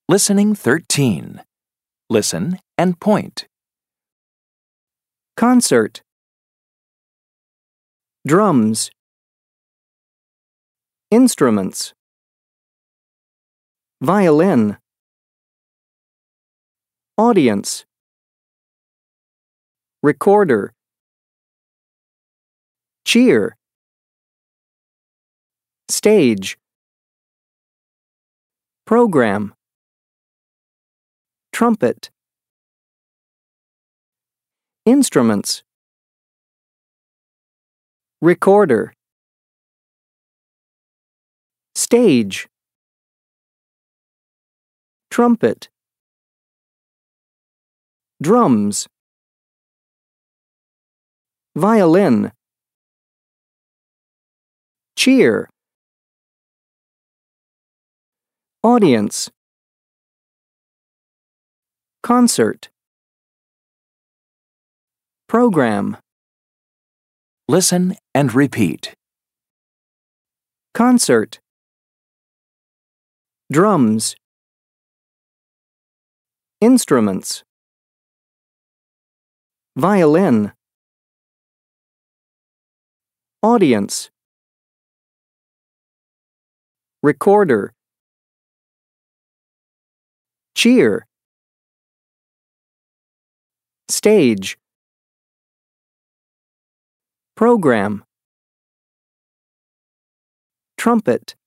Listening 13. Listen and point. Concert. Drums. Instruments. Violin. Audience. Recorder. Cheer. Stage. Program. Trumpet. Instruments. Recorder. Stage. Trumpet. Drums. Violin. Cheer. Audience. Concert. Program. Listen and repeat. Concert. Drums. Instruments. Violin. Audience. Recorder. Cheer. Stage. Program. Trumpet.